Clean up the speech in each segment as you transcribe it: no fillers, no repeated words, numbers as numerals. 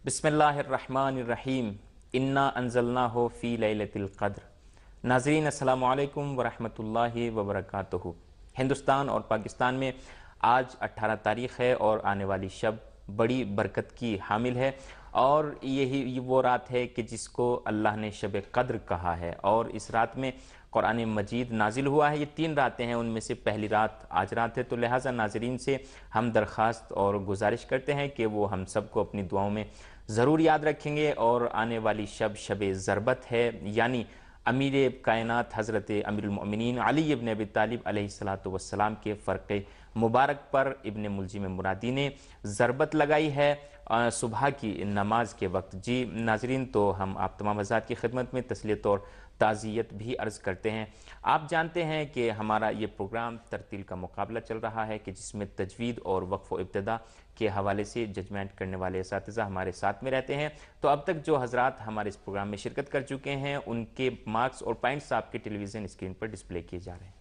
بسم اللہ الرحمن الرحیم انا انزلناہ فی لیلۃ القدر۔ ناظرین السلام علیکم ورحمۃ اللہ وبرکاتہ۔ ہندوستان اور پاکستان میں آج 18 تاریخ ہے اور آنے والی شب بڑی برکت کی حامل ہے، اور یہی وہ رات ہے کہ جس کو اللہ نے شب قدر کہا ہے، اور اس رات میں قرآن مجید نازل ہوا ہے۔ یہ 3 راتیں ہیں، ان میں سے پہلی رات آج رات ہے، تو لہٰذا ناظرین سے ہم درخواست اور گزارش کرتے ہیں کہ وہ ہم سب کو اپنی دعاؤں میں ضرور یاد رکھیں گے۔ اور آنے والی شب ضربت ہے، یعنی امیر کائنات حضرت امیر المؤمنین علی ابن ابی طالب علیہ السلام کے فرق مبارک پر ابن ملجم مرادی نے ضربت لگائی ہے صبح کی نماز کے وقت۔ جی ناظرین، تو ہم آپ تمام حضرات کی خدمت میں تسلیت اور تعزیت بھی عرض کرتے ہیں۔ آپ جانتے ہیں کہ ہمارا یہ پروگرام ترتیل کا مقابلہ چل رہا ہے، کہ جس میں تجوید اور وقف و ابتدا کے حوالے سے ججمنٹ کرنے والے اساتذہ ہمارے ساتھ میں رہتے ہیں۔ تو اب تک جو حضرات ہمارے اس پروگرام میں شرکت کر چکے ہیں، ان کے مارکس اور پوائنٹس آپ کے ٹیلی ویژن اسکرین پر ڈسپلے کیے جا رہے ہیں۔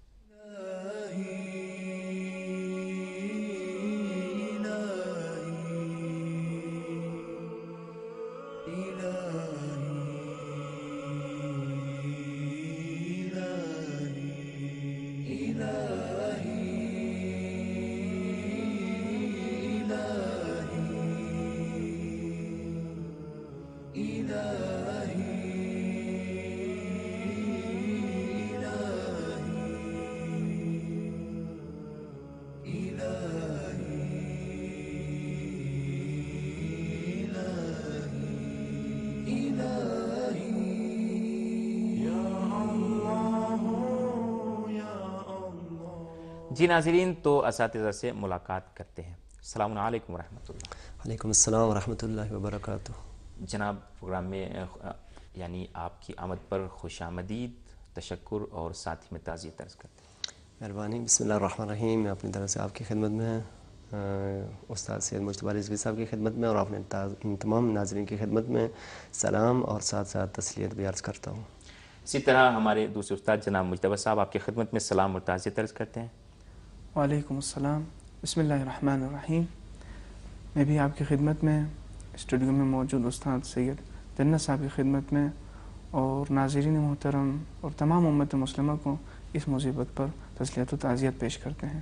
جی ناظرین، تو اساتذہ سے ملاقات کرتے ہیں۔ السلام علیکم ورحمۃ اللہ۔ وعلیکم السلام ورحمۃ اللہ وبرکاتہ۔ جناب، پروگرام میں یعنی آپ کی آمد پر خوش آمدید، تشکر اور ساتھ ہی میں تعزیت عرض کرتے ہیں۔ مہربانی۔ بسم اللہ الرحمن الرحیم۔ میں اپنی طرف سے آپ کی خدمت میں استاد سید مجتبیٰ رضوی صاحب کی خدمت میں اور اپنے تمام ناظرین کی خدمت میں سلام اور ساتھ ساتھ تسلیت بھی عرض کرتا ہوں۔ اسی طرح ہمارے دوسرے استاد جناب مجتبیٰ صاحب آپ کی خدمت میں سلام اور تعزیت عرض کرتے ہیں۔ وعلیکم السلام۔ بسم اللہ الرحمن الرحیم۔ میں بھی آپ کی خدمت میں اسٹوڈیو میں موجود استاد سید جنت صاحب کی خدمت میں اور ناظرین محترم اور تمام امت مسلمہ کو اس مصیبت پر تسلیت و تعزیت پیش کرتے ہیں۔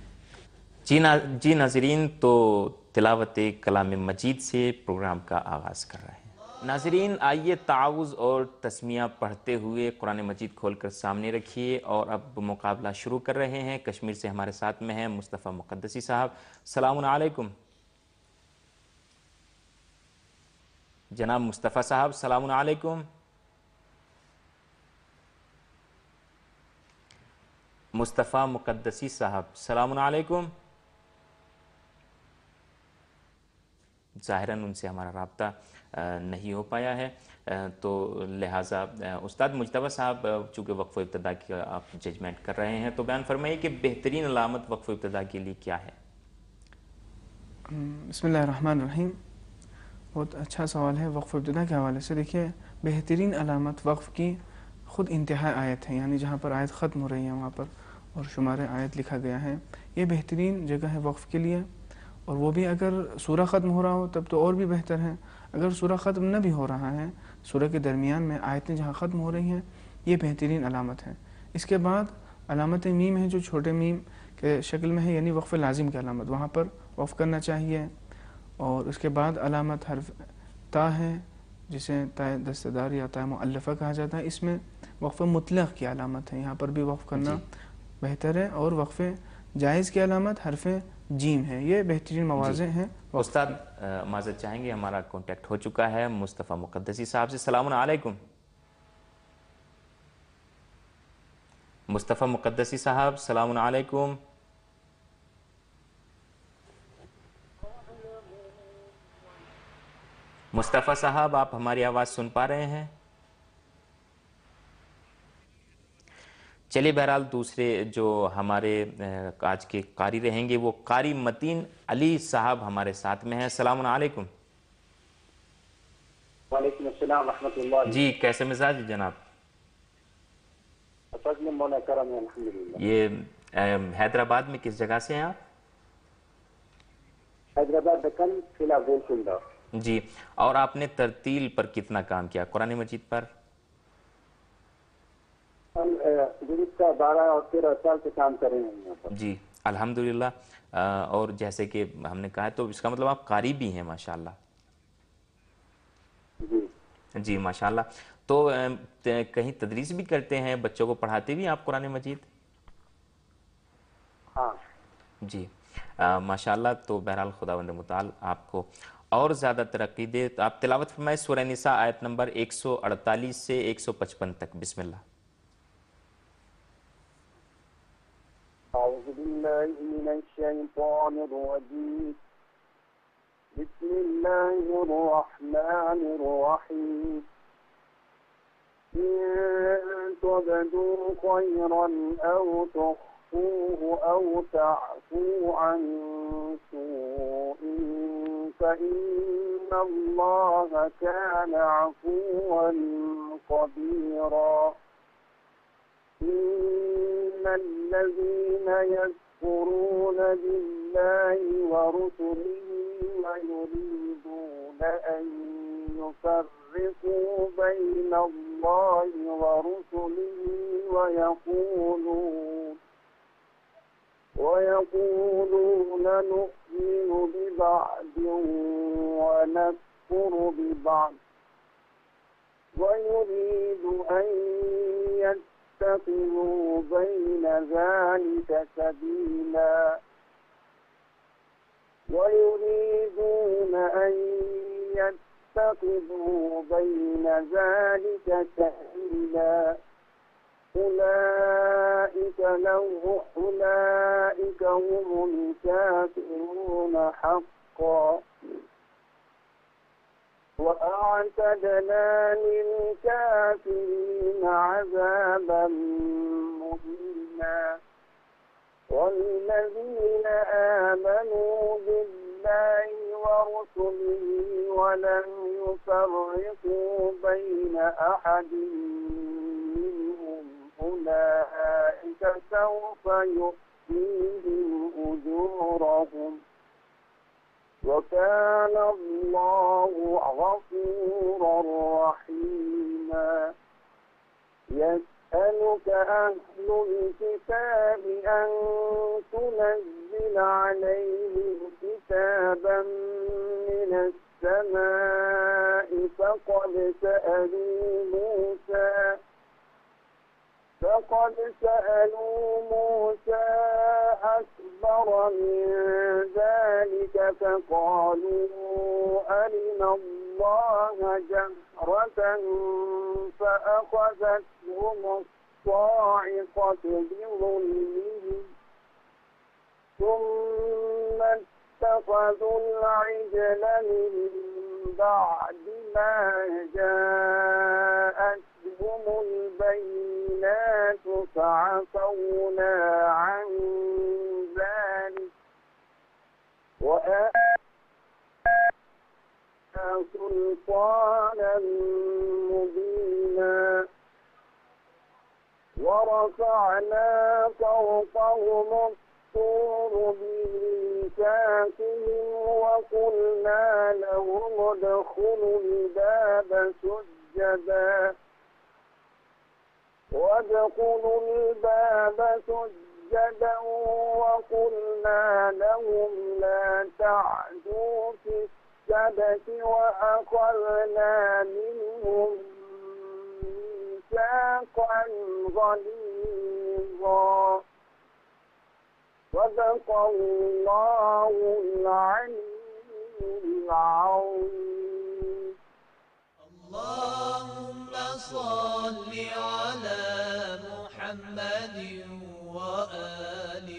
جی ناظرین، تو تلاوت کلام مجید سے پروگرام کا آغاز کر رہے ہیں۔ ناظرین، آئیے تعاوذ اور تسمیہ پڑھتے ہوئے قرآن مجید کھول کر سامنے رکھیے، اور اب مقابلہ شروع کر رہے ہیں۔ کشمیر سے ہمارے ساتھ میں ہیں مصطفیٰ مقدسی صاحب۔ السلام علیکم جناب مصطفیٰ صاحب، السلام علیکم۔ مصطفیٰ مقدسی صاحب، السلام علیکم۔ ظاہراً ان سے ہمارا رابطہ نہیں ہو پایا ہے، تو لہٰذا استاد مجتبیٰ صاحب، چونکہ وقف و ابتدا کی آپ ججمنٹ کر رہے ہیں، تو بیان فرمائیے کہ بہترین علامت وقف و ابتدا کے لیے کیا ہے؟ بسم اللہ الرحمن الرحیم۔ بہت اچھا سوال ہے وقف و ابتدا کے حوالے سے۔ دیکھیے، بہترین علامت وقف کی خود انتہائی آیت ہے، یعنی جہاں پر آیت ختم ہو رہی ہے وہاں پر اور شمار آیت لکھا گیا ہے، یہ بہترین جگہ ہے وقف کے لیے۔ اور وہ بھی اگر سورہ ختم ہو رہا ہو تب تو اور بھی بہتر ہے۔ اگر سورہ ختم نہ بھی ہو رہا ہے، سورہ کے درمیان میں آیتیں جہاں ختم ہو رہی ہیں، یہ بہترین علامت ہے۔ اس کے بعد علامت میم ہے جو چھوٹے میم کے شکل میں ہے، یعنی وقف لازم کی علامت، وہاں پر وقف کرنا چاہیے۔ اور اس کے بعد علامت حرف تا ہے، جسے تا دستدار یا تا مؤلفہ کہا جاتا ہے، اس میں وقف مطلق کی علامت ہے، یہاں پر بھی وقف کرنا بہتر ہے۔ اور وقف جائز کی علامت حرف جیم ہے۔ یہ بہترین مواضع ہیں۔ استاد معذرت چاہیں گے، ہمارا کانٹیکٹ ہو چکا ہے مصطفیٰ مقدسی صاحب سے۔ السلام علیکم مصطفیٰ مقدسی صاحب، السلام علیکم۔ مصطفیٰ صاحب، آپ ہماری آواز سن پا رہے ہیں؟ چلیے، بہرحال دوسرے جو ہمارے آج کے قاری رہیں گے وہ قاری متین علی صاحب ہمارے ساتھ میں ہیں۔ السلام علیکم۔ وعلیکم السلام ورحمۃ اللہ۔ جی، کیسے مزاج جناب؟ مولا کرم ہے الحمدللہ۔ یہ حیدرآباد میں کس جگہ سے ہیں آپ؟ حیدرآباد دکن، ضلع گولکنڈہ۔ जी, और आपने तरतील पर कितना काम किया कुरान मजीद पर? हम गुरुद का 12 और 13 साल से काम कर रहे हैं यहाँ पर। जी, अल्हम्दुलिल्लाह। और जैसे कि हमने कहा तो इसका मतलब आप कारी भी हैं माशाल्लाह। जी जी माशाल्लाह। तो कहीं तदरीस भी करते हैं, बच्चों को पढ़ाते भी हैं आप कुरान मजीद? हाँ। जी माशाल्लाह। तो बहरहाल खुदावंद मुताल आपको और ज़्यादा तरक्की दे। तो आप तिलावत फरमाए सूरह निसा आयत नंबर 148 से 155 तक। बिस्मिल्लाह। أعوذ بالله من الشيطان الرجيم بسم الله الرحمن الرحيم إن تبدوا خيرا أو تخفوه أو تعفوا عن سوء فإن الله كان عفوا قديرا إن الذين يكفرون بالله ورسله ويريدون أن يفرقوا بين الله ورسله ويقولون نؤمن ببعض ونكفر ببعض ويريد أن يتخذوا بين ذلك سبيلا ويريدون أن يتخذوا بين ذلك سبيلا أولئك هم الكافرون حقا وأعتدنا للكافرين عذابا مهينا والذين آمنوا بالله ورسله ولم يفرقوا بين أحد منهم أولئك سوف يؤتيهم أجورهم وكان الله غفورا رحيما يسألك أهل الكتاب أن تنزل عليهم كتابا من السماء فقد سألوا موسى أكبر من ذلك فقالوا أرنا الله جهرة فأخذتهم الصاعقة بظلمهم ثم اتخذوا العجل من بعد ما جاءتهم البينات فعفونا عن ذلك وآتينا سلطانا مبينا ورفعنا فوقهم الطور بميثاقهم وقلنا لهم ادخلوا الباب سجدا وادخلوا الباب سجدا وقلنا لهم لا تعدوا في السبت وأخذنا منهم ميثاقا غليظا صدق الله العلي العظيم. اللهم صل على محمد وآل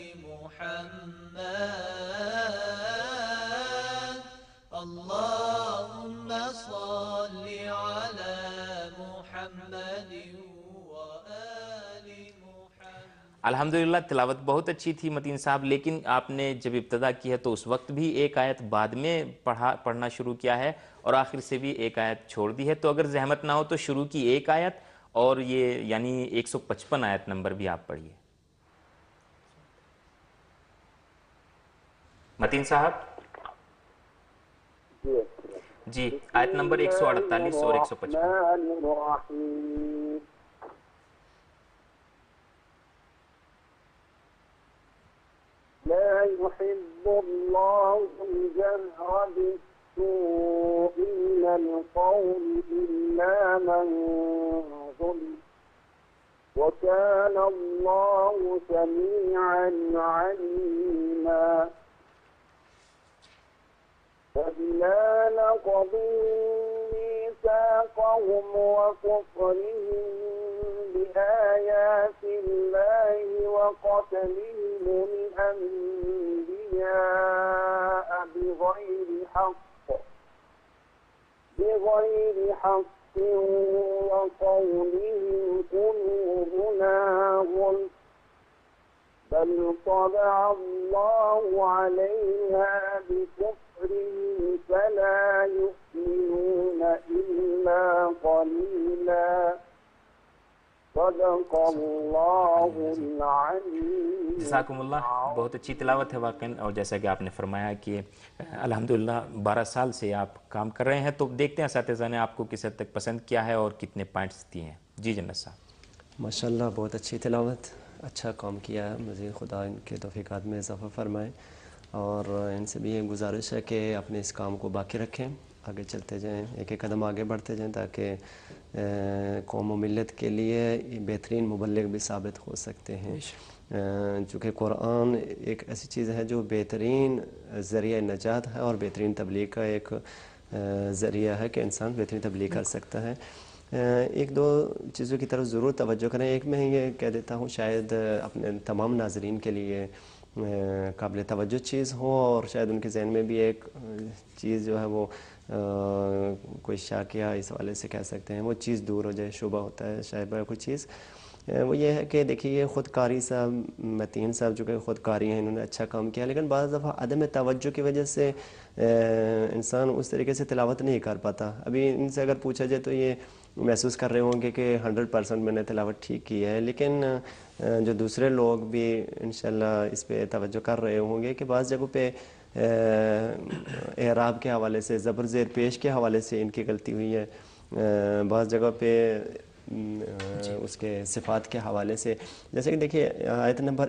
محمد اللهم صل على محمد وآل محمد। अल्हम्दुलिल्लाह तिलावत बहुत अच्छी थी मतीन साहब, लेकिन आपने जब इब्तदा की है तो उस वक्त भी एक आयत बाद में पढ़ना शुरू किया है और आखिर से भी एक आयत छोड़ दी है। तो अगर जहमत ना हो तो शुरू की एक आयत और ये यानी 155 आयत नंबर भी आप पढ़िए मतीन साहब। جی آیت نمبر 148 اور 155. الرحمن الرحیم لا يحب الله الجهر بالسوء من القول إلا من ظلم وكان الله سميعا عليما فبما نقضوا ميثاقهم وكفرهم بآيات الله وقتلهم الأنبياء بغير حق وقولهم قلوبنا غلف بل طبع الله عليها بكفرهم فلا يؤمنون إلا قليلا صدق اللہ العلیم. جزاکم اللہ. بہت اچھی تلاوت ہے واقعاً، اور جیسا کہ آپ نے فرمایا کہ الحمدللہ 12 سال سے آپ کام کر رہے ہیں، تو دیکھتے ہیں اساتذہ نے آپ کو کس حد تک پسند کیا ہے اور کتنے پوائنٹس دیے ہیں. جی جنت صاحب. ماشاءاللہ بہت اچھی تلاوت، اچھا کام کیا ہے. مزید خدا ان کے توفیقات میں اضافہ فرمائے، اور ان سے بھی یہ گزارش ہے کہ اپنے اس کام کو باقی رکھیں، آگے چلتے جائیں، ایک ایک قدم آگے بڑھتے جائیں، تاکہ قوم و ملت کے لیے بہترین مبلغ بھی ثابت ہو سکتے ہیں. چونکہ قرآن ایک ایسی چیز ہے جو بہترین ذریعہ نجات ہے اور بہترین تبلیغ کا ایک ذریعہ ہے کہ انسان بہترین تبلیغ کر سکتا ہے. ایک دو چیزوں کی طرف ضرور توجہ کریں. ایک میں یہ کہہ دیتا ہوں، شاید اپنے تمام ناظرین کے لیے قابل توجہ چیز ہو، اور شاید ان کے ذہن میں بھی ایک چیز جو ہے وہ کوئی شاکیہ اس حوالے سے کہہ سکتے ہیں، وہ چیز دور ہو جائے. شبہ ہوتا ہے شاید کوئی چیز، وہ یہ ہے کہ دیکھیے یہ خود کاری صاحب، متین صاحب جو کہ خود کاری ہیں، انہوں نے اچھا کام کیا، لیکن بعض دفعہ عدم توجہ کی وجہ سے انسان اس طریقے سے تلاوت نہیں کر پاتا. ابھی ان سے اگر پوچھا جائے تو یہ محسوس کر رہے ہوں گے کہ 100% میں نے تلاوت ٹھیک کی ہے، لیکن جو دوسرے لوگ بھی انشاءاللہ اس پہ توجہ کر رہے ہوں گے کہ بعض جگہوں پہ اعراب کے حوالے سے، زبر زیر پیش کے حوالے سے ان کی غلطی ہوئی ہے، بعض جگہ پہ اس کے صفات کے حوالے سے. جیسے کہ دیکھیے آیت نمبر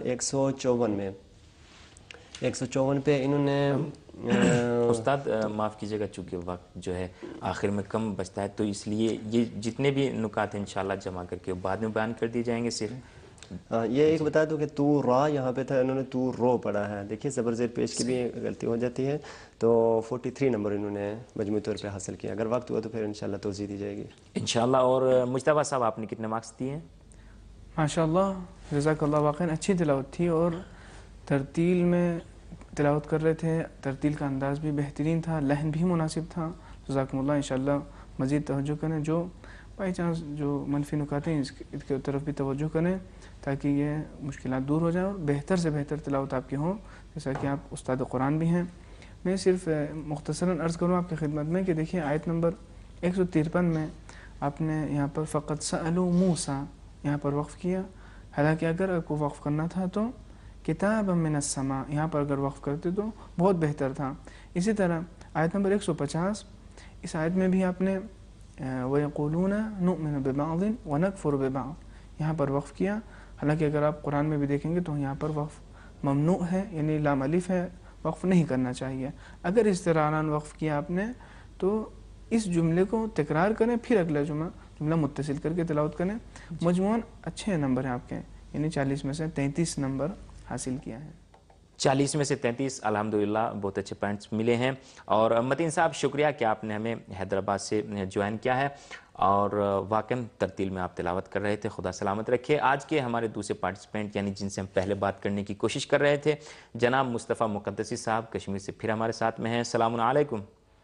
154 پہ انہوں نے استاد معاف کیجیے گا، چونکہ وقت جو ہے آخر میں کم بچتا ہے، تو اس لیے یہ جتنے بھی نکات ہیں انشاءاللہ جمع کر کے بعد میں بیان کر دی جائیں گے. صرف یہ ایک بتا دوں کہ تو را یہاں پہ تھا، انہوں نے تو رو پڑھا ہے. دیکھیے زبر زیر پیش کی بھی غلطی ہو جاتی ہے. تو 43 نمبر انہوں نے مجموعی طور پہ حاصل کیا. اگر وقت ہوا تو پھر انشاءاللہ توضیح دی جائے گی انشاءاللہ. اور مجتبیٰ صاحب آپ نے کتنے مارکس دیے ہیں؟ ماشاءاللہ جزاک اللہ، واقعاً اچھی تلاوت تھی، اور ترتیل میں تلاوت کر رہے تھے، ترتیل کا انداز بھی بہترین تھا، لحن بھی مناسب تھا. جزاکم اللہ. انشاءاللہ مزید توجہ کریں، جو بائی چانس جو منفی نکات ہیں اس کی طرف بھی توجہ کریں، تاکہ یہ مشکلات دور ہو جائیں اور بہتر سے بہتر تلاوت آپ کی ہوں، جیسا کہ آپ استاد قرآن بھی ہیں. میں صرف مختصراً عرض کروں آپ کی خدمت میں کہ دیکھیے آیت نمبر 153 میں آپ نے یہاں پر فقط سألوا موسیٰ یہاں پر وقف کیا، حالانکہ اگر آپ کو وقف کرنا تھا تو کتاب من السماء یہاں پر اگر وقف کرتے تو بہت بہتر تھا. اسی طرح آیت نمبر 150، اس آیت میں بھی آپ نے وَيَقُولُونَ نُؤْمِنُ بِبَعْضٍ وَنَكْفُرُ بِبَعْضٍ یہاں پر وقف کیا، حالانکہ اگر آپ قرآن میں بھی دیکھیں گے تو یہاں پر وقف ممنوع ہے، یعنی لام الف ہے، وقف نہیں کرنا چاہیے. اگر اس طرح وقف کیا آپ نے تو اس جملے کو تکرار کریں، پھر اگلا جملہ متصل کر کے تلاوت کریں. مجموعاً اچھے نمبر ہیں آپ کے، یعنی 40 میں سے 33 نمبر حاصل کیا ہے. 40 میں سے 33 الحمدللہ بہت اچھے پوائنٹس ملے ہیں. اور متین صاحب شکریہ کہ آپ نے ہمیں حیدرآباد سے جوائن کیا ہے، اور واقعاً ترتیل میں آپ تلاوت کر رہے تھے. خدا سلامت رکھے. آج کے ہمارے دوسرے پارٹیسپینٹ یعنی جن سے ہم پہلے بات کرنے کی کوشش کر رہے تھے، جناب مصطفیٰ مقدسی صاحب کشمیر سے پھر ہمارے ساتھ میں ہیں. السلام علیکم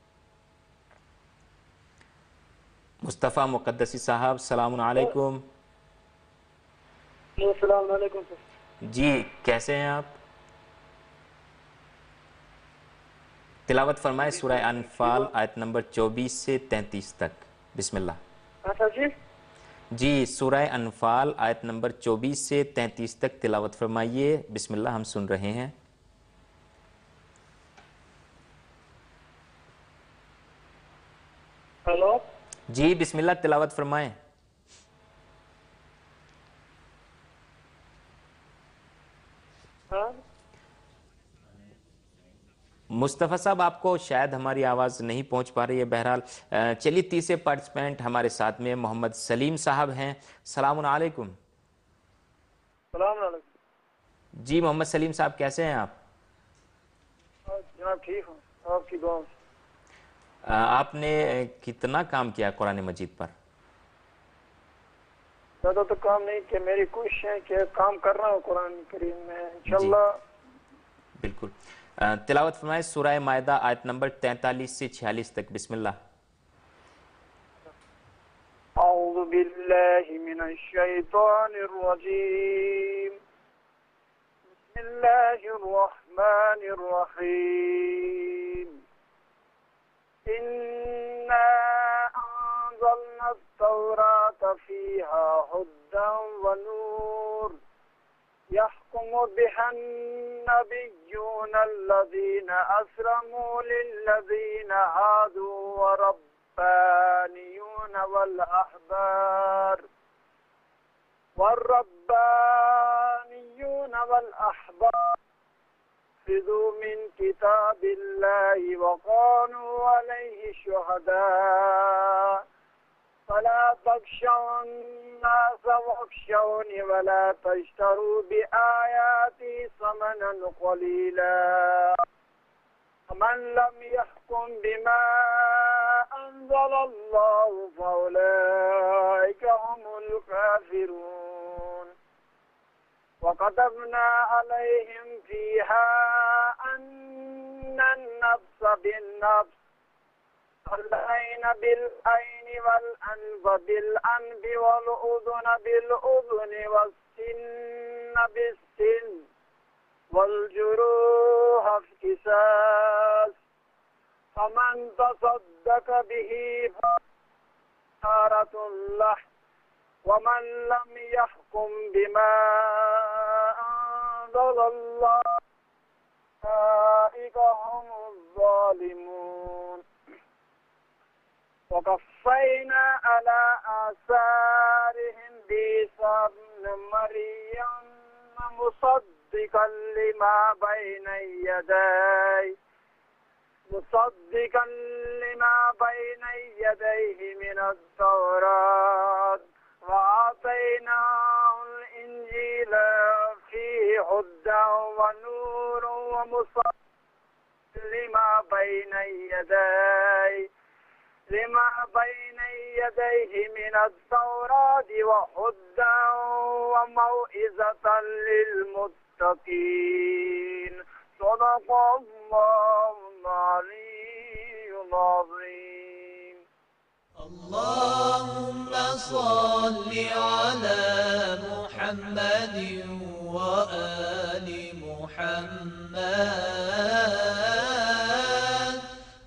مصطفیٰ مقدسی صاحب. السلام علیکم. السلام علیکم. جی کیسے ہیں آپ؟ تلاوت فرمائے سورہ انفال آیت نمبر 24 سے 33 تک. بسم اللہ. جی سورہ انفال آیت نمبر 24 سے 33 تک تلاوت فرمائیے. بسم اللہ، ہم سن رہے ہیں. हेलो। जी बिस्मिल्लाह, तिलावत फरमाएं। हाँ मुस्तफ़ा साहब, आपको शायद हमारी आवाज़ नहीं पहुंच पा रही है। बहरहाल चलिए, तीसरे पार्टिसिपेंट हमारे साथ में मोहम्मद सलीम साहब हैं। सलाम अलैकुम। सलाम अलैकुम। जी मोहम्मद सलीम साहब, कैसे हैं आप? जनाब ठीक हूँ, आपकी दुआ से। आपने कितना काम किया कुरान मजीद पर? ज़्यादा तो काम नहीं किया, मेरी कोशिश है कि काम कर रहा हूँ कुरान करीम में इंशाल्लाह। बिल्कुल। तिलावत फरमाएं सूरह मायदा आयत नंबर 43 से 46 तक। बिस्मिल्लाह। أعوذ بالله من الشيطان الرجيم بسم الله الرحمن الرحيم إنا أنزلنا التوراة فيها هدى ونور يحكم بها النبيون الذين أسلموا للذين هادوا والربانيون والأحبار خذوا من كتاب الله وكانوا عليه شهداء فلا تخشوا الناس واخشوني ولا تشتروا بآياتي ثمنا قليلا ومن لم يحكم بما أنزل الله فأولئك هم الكافرون وكتبنا عليهم فيها أن النفس بالنفس والعين بالعين والأنف بالأنف والأذن بالأذن والسن بالسن والجروح قصاص فمن تصدق به فكفارة له ومن لم يحكم بما أنزل الله فأولئك هم الظالمون وقفينا على آثارهم بعيسى ابن مريم مصدقا لما بين يديه من التوراة وآتيناه الإنجيل فيه هدى ونور ومصدقا لما بين يديه من التوراة وهدى وموعظة للمتقين صدق الله العلي العظيم. اللهم صل على محمد وآل محمد.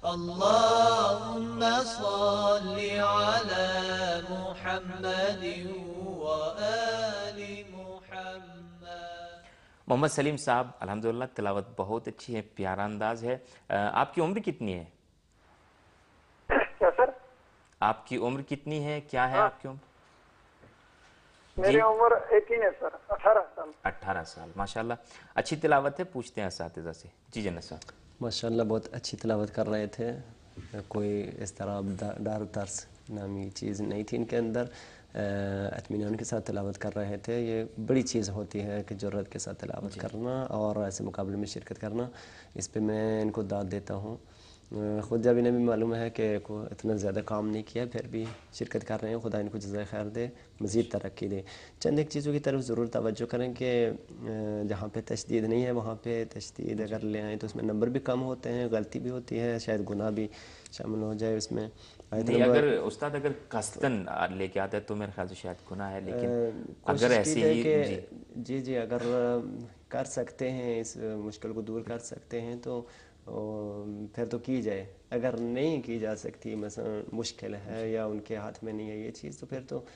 اللهم صل على محمد وآل محمد. मोहम्मद सलीम साहब, अल्हम्दुलिल्लाह तिलावत बहुत अच्छी है, प्यारा अंदाज है। आपकी उम्र कितनी है? क्या सर? आपकी उम्र कितनी है, क्या है आपकी उम्र? मेरी उम्र 18 है सर, 18 साल। 18 साल, माशाल्लाह। अच्छी तिलावत है। पूछते हैं असातिज़ा से। जी जन्नत साहब। माशाल्लाह बहुत अच्छी तिलावत कर रहे थे। कोई इस तरह डर तर्स नामी चीज़ नहीं थी इनके अंदर। इत्मीनान के साथ तिलावत कर रहे थे। ये बड़ी चीज़ होती है कि जुर्रत के साथ तिलावत करना और ऐसे मुकाबले में शिरकत करना। इस पे मैं इनको दाद देता हूँ। ख़ुद जब इन्हें भी मालूम है कि इतना ज़्यादा काम नहीं किया, फिर भी शिरकत कर रहे हैं। खुदा इनको जज़ाए खैर दे, मज़ीद तरक्की दे। चंद एक चीज़ों की तरफ ज़रूर तवज्जो करें कि जहाँ पे तशदीद नहीं है वहाँ पे तशदीद अगर ले आएँ तो उसमें नंबर भी कम होते हैं, गलती भी होती है, शायद गुनाह भी शामिल हो जाए उसमें। नहीं, अगर उस्ताद अगर कस्तन लेके आता है तो मेरे ख्याल से शायद गुनाह है, लेकिन अगर ऐसे ही जी अगर कर सकते हैं, इस मुश्किल को दूर कर सकते हैं तो फिर तो की जाए। अगर नहीं की जा सकती, मसलन मुश्किल है या उनके हाथ में नहीं है ये चीज़, तो फिर तो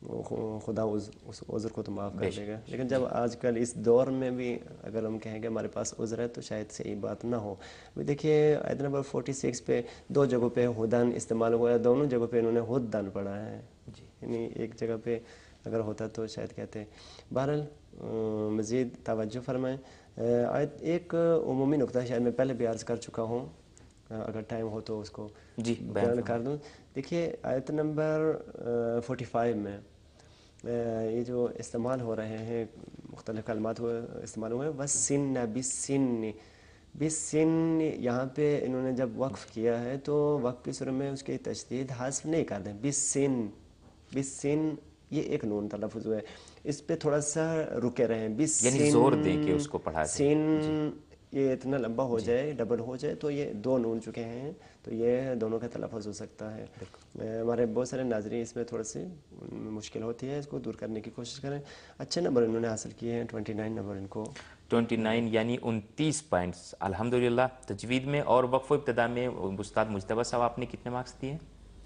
خدا اس عذر کو تو معاف کر دے گا. لیکن جب آج کل اس دور میں بھی اگر ہم کہیں کہ ہمارے پاس عذر ہے تو شاید صحیح بات نہ ہو. دیکھیے آیت نمبر 46 پہ 2 جگہوں پہ ہدن استعمال ہوا ہے, دونوں جگہوں پہ انہوں نے ہدن پڑھا ہے. یعنی ایک جگہ پہ اگر ہوتا تو شاید کہتے. بہرحال مزید توجہ فرمائیں. آیت ایک عمومی نقطہ شاید میں پہلے بھی عرض کر چکا ہوں, اگر ٹائم ہو تو اس کو بیان کر دوں. دیکھیے آیت نمبر 45 میں یہ جو استعمال ہو رہے ہیں مختلف کلمات استعمال ہوئے, وَالسِّنَّ بِالسِّنِّ بِالسِّنِّ, یہاں پہ انہوں نے جب وقف کیا ہے تو وقف کی صورت میں اس کی تشدید حذف نہیں کر دیں. بِالسِّنِّ بِالسِّنِّ یہ ایک نون تلفظ ہوا ہے, اس پہ تھوڑا سا رکے رہیں. بِالسِّنِّ یعنی زور دیں کہ اس کو پڑھا جائے. سن یہ اتنا لمبا ہو جائے, ڈبل ہو جائے تو یہ 2 نون چکے ہیں تو یہ دونوں کا تلفظ ہو سکتا ہے. ہمارے بہت سارے ناظرین اس میں تھوڑا سی مشکل ہوتی ہے, اس کو دور کرنے کی کوشش کریں. اچھے نمبر انہوں نے حاصل کیے ہیں, 29 نمبر ان کو 29 یعنی 29 پوائنٹس الحمدللہ تجوید میں. اور وقف و ابتدا میں استاد مجتبیٰ صاحب آپ نے کتنے مارکس دیے؟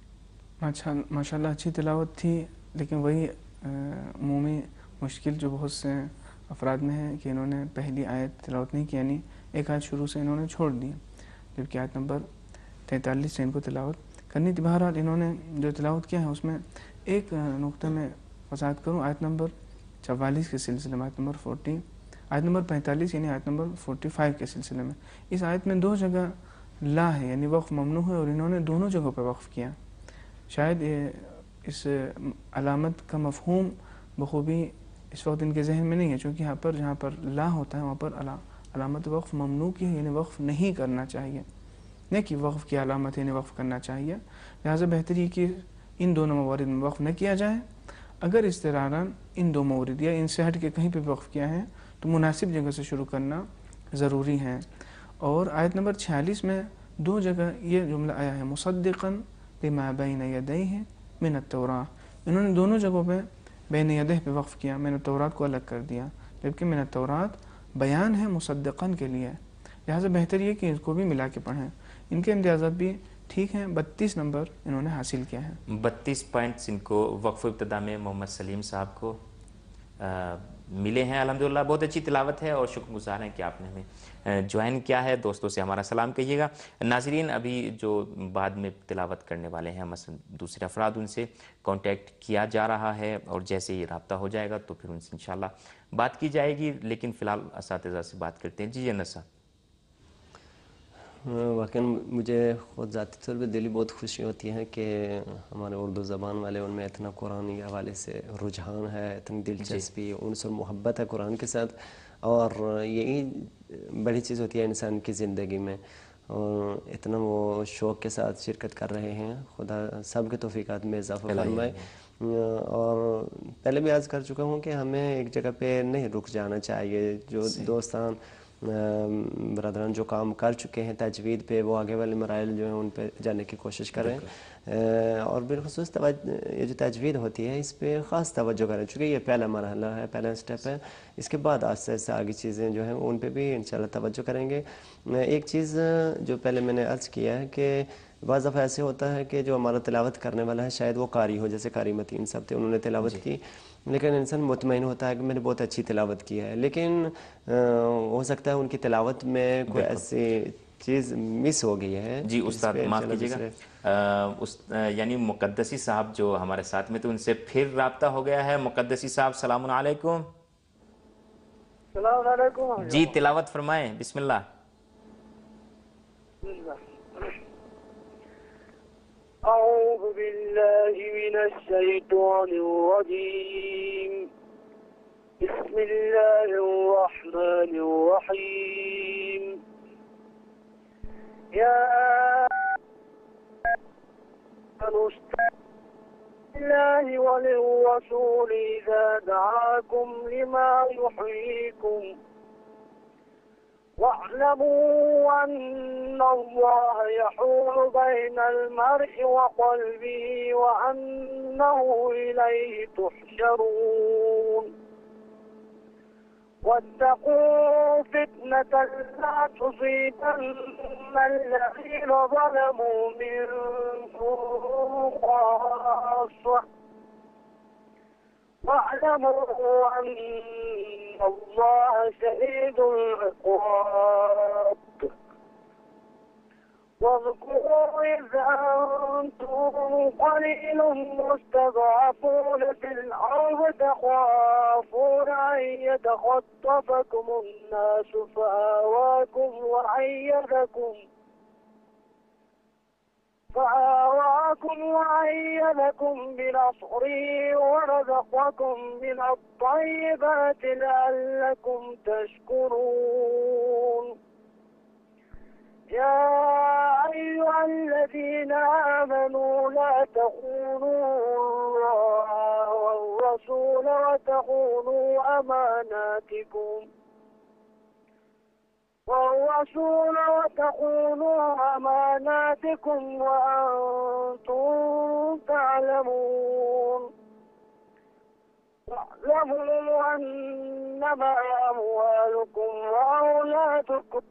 ماشاء اللہ اچھی تلاوت تھی, لیکن وہی عمومی مشکل جو بہت سے افراد میں ہے کہ انہوں نے پہلی آیت تلاوت نہیں کی, یعنی ایک آیت شروع سے انہوں نے چھوڑ دی, جبکہ آیت نمبر 43 سے ان کو تلاوت کرنی تھی. بہرحال انہوں نے جو تلاوت کیا ہے اس میں ایک نقطہ میں وضاحت کروں. آیت نمبر 44 کے سلسلے میں, آیت نمبر 45 یعنی آیت نمبر 45 کے سلسلے میں, اس آیت میں 2 جگہ لا ہے یعنی وقف ممنوع ہے, اور انہوں نے دونوں جگہوں پہ وقف کیا. شاید اس علامت کا مفہوم بخوبی اس وقت ان کے ذہن میں نہیں ہے, چونکہ یہاں پر جہاں پر لا ہوتا ہے وہاں پر علامت وقف ممنوع کی ہے, یعنی وقف نہیں کرنا چاہیے, نہیں کہ وقف کی علامت یعنی وقف کرنا چاہیے. لہٰذا بہتر یہ کہ ان دونوں موارد میں وقف نہ کیا جائے. اگر اضطراراً ان 2 مورد یا ان سے ہٹ کے کہیں پہ وقف کیا ہے تو مناسب جگہ سے شروع کرنا ضروری ہے. اور آیت نمبر 46 میں 2 جگہ یہ جملہ آیا ہے, مصدقاً لما بین یدیہ من التوراۃ, انہوں نے دونوں جگہوں پہ بین یدیہ پہ وقف کیا, من التوراۃ کو الگ کر دیا, جبکہ من التوراۃ بیان ہے مصدقاً کے لیے. لہٰذا بہتر یہ کہ اس کو بھی ملا کے پڑھیں. ان کے امتیازات بھی ٹھیک ہیں, 32 نمبر انہوں نے حاصل کیا ہے. 32 پوائنٹس ان کو وقف ابتدا میں محمد سلیم صاحب کو ملے ہیں. الحمدللہ بہت اچھی تلاوت ہے اور شکر گزار ہیں کہ آپ نے ہمیں جوائن کیا ہے. دوستوں سے ہمارا سلام کہیے گا. ناظرین ابھی جو بعد میں تلاوت کرنے والے ہیں مثلا دوسرے افراد, ان سے کانٹیکٹ کیا جا رہا ہے, اور جیسے یہ رابطہ ہو جائے گا تو پھر ان سے انشاءاللہ بات کی جائے گی. لیکن فی الحال اساتذہ سے بات کرتے ہیں. جی انس صاحب. واقعاً مجھے خود ذاتی طور پہ دلی بہت خوشی ہوتی ہے کہ ہمارے اردو زبان والے ان میں اتنا قرآنی حوالے سے رجحان ہے, اتنی دلچسپی, انس اور محبت ہے قرآن کے ساتھ, اور یہی بڑی چیز ہوتی ہے انسان کی زندگی میں. اور اتنا وہ شوق کے ساتھ شرکت کر رہے ہیں, خدا سب کے توفیقات میں اضافہ فرمائے. اور پہلے بھی عرض کر چکا ہوں کہ ہمیں ایک جگہ پہ نہیں رک جانا چاہیے. جو دوستان برادران جو کام کر چکے ہیں تجوید پہ, وہ آگے والے مراحل جو ہیں ان پہ جانے کی کوشش کریں, اور بالخصوص یہ جو تجوید ہوتی ہے اس پہ خاص توجہ کریں, چونکہ یہ پہلا مرحلہ ہے, پہلا سٹیپ ہے. اس کے بعد آہستہ آہستہ آگے چیزیں جو ہیں ان پہ بھی انشاءاللہ توجہ کریں گے. ایک چیز جو پہلے میں نے عرض کیا ہے کہ بعض دفعہ ایسے ہوتا ہے کہ جو ہمارا تلاوت کرنے والا ہے شاید وہ قاری ہو, جیسے قاری متین صاحب تھے, انہوں نے تلاوت کی, لیکن انسان مطمئن ہوتا ہے کہ میں نے بہت اچھی تلاوت کی ہے, لیکن ہو سکتا ہے ان کی تلاوت میں کوئی ایسی چیز مس ہو گئی ہے. جی استاد معاف کیجیے گا, یعنی مقدسی صاحب جو ہمارے ساتھ میں, تو ان سے پھر رابطہ ہو گیا ہے. مقدسی صاحب السلام علیکم. السلام علیکم. جی تلاوت فرمائیں, بسم اللہ. اعوذ باللہ من الشیطان الرجیم, بسم اللہ الرحمن الرحیم. یا اللہ وللرسول اذا دعاکم لما یحییکم واعلموا ان اللہ یحول بین المرء وقلبه وانه الیہ تحشرون. واتقوا فتنة لا تصيبن الذين ظلموا منكم خاصة واعلموا أن الله شديد العقاب واذكروا إذ أنتم قليل مستضعفون في الأرض تخافون أن يتخطفكم الناس فآواكم وأيدكم بنصره ورزقكم من الطيبات لعلكم تشكرون يا أيها الذين آمنوا لا تخونوا الله والرسول وتخونوا أماناتكم وأنتم تعلمون واعلموا أنما أموالكم وأولادكم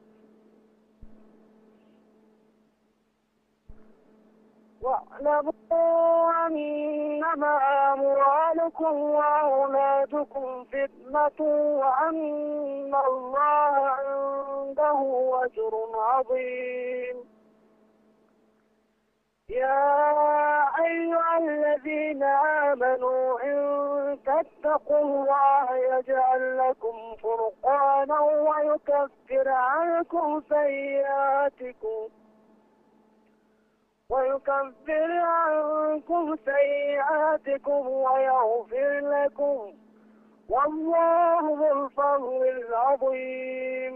فتنة وأن الله عنده أجر عظيم يا أيها الذين آمنوا إن تتقوا الله يجعل لكم فرقانا ويكفر عنكم سيئاتكم ويغفر لكم والله ذو الفضل العظيم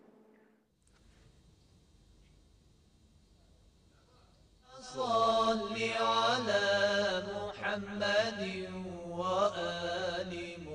صل على محمد وآل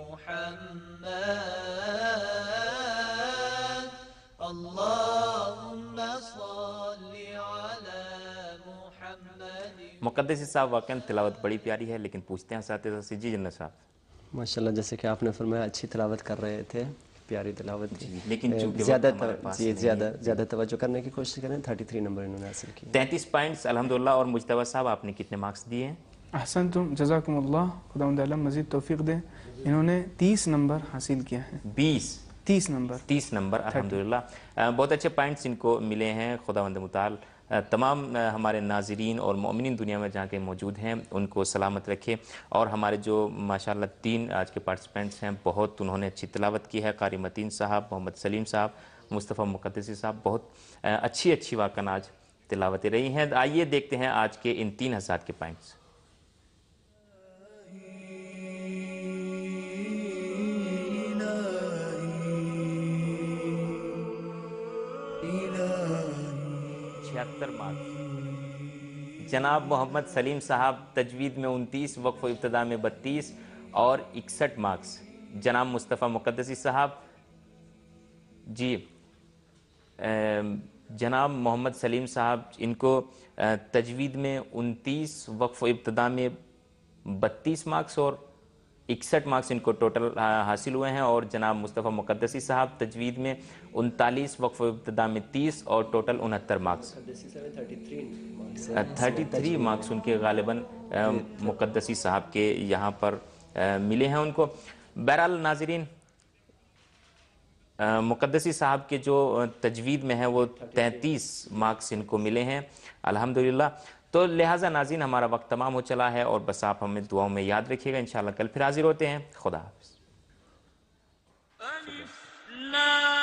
محمد اللهم صل على محمد. मुक़द्दसी साहब वाक़ई तिलावत बड़ी प्यारी है, लेकिन पूछते हैं साथ से जी जन्नत साहब। माशाल्लाह, जैसे कि आपने फरमाया अच्छी तिलावत कर रहे थे, प्यारी तिलावत थी, लेकिन चूंकि ज़्यादा तवज्जो करने की कोशिश करें। 33 नंबर इन्होंने हासिल किए, 33 पॉइंट्स अल्हम्दुलिल्लाह। और मुज्तबा साहब आपने कितने मार्क्स दिए हैं? अहसनतुम जज़ाकुमुल्लाह, खुदावंद आलम मज़ीद तौफीक दे। इन्होंने 30 नंबर हासिल किया है। 30 नंबर अल्हम्दुलिल्लाह। बहुत अच्छे पॉइंट्स इनको मिले हैं। खुदावंद मुताल तमाम हमारे नाज़रीन और मोमिनीन दुनिया में जहाँ के मौजूद हैं उनको सलामत रखे। और हमारे जो माशाल्लाह 3 आज के पार्टिसिपेंट्स हैं, बहुत उन्होंने अच्छी तिलावत की है। कारी मतीन साहब, मोहम्मद सलीम साहब, मुस्तफ़ा मुक़द्दसी साहब, बहुत अच्छी वाक़न आज तिलावतें रही हैं। आइए देखते हैं आज के इन 3 हज़ार के पॉइंट्स। जनाब मोहम्मद सलीम साहब तजवीद में 29, वक्फ़ इब्तिदा में 32 और 61 मार्क्स। जनाब मुस्तफ़ा मुक़द्दसी साहब जी, जनाब मोहम्मद सलीम साहब इनको तजवीद में 29, वक्फ़ इब्तिदा में 32 मार्क्स और 61 मार्क्स इनको टोटल हासिल हुए हैं। और जनाब मुस्तफ़ा मुक़द्दसी साहब तजवीद में 39, वक्फ़ इब्तिदा में 30 और टोटल 69 मार्क्स। 33 मार्क्स उनके गालिबन मुक़द्दसी साहब के यहाँ पर मिले हैं उनको। बहरहाल नाज़रीन, मुक़द्दसी साहब के जो तजवीद में है वो 33 मार्क्स इनको मिले हैं अल्हम्दुलिल्लाह। तो लिहाजा नाज़रीन, हमारा वक्त तमाम हो चला है और बस आप हमें दुआओं में याद रखिएगा। इंशाअल्लाह कल फिर हाजिर होते हैं। खुदा हाफ़िज़।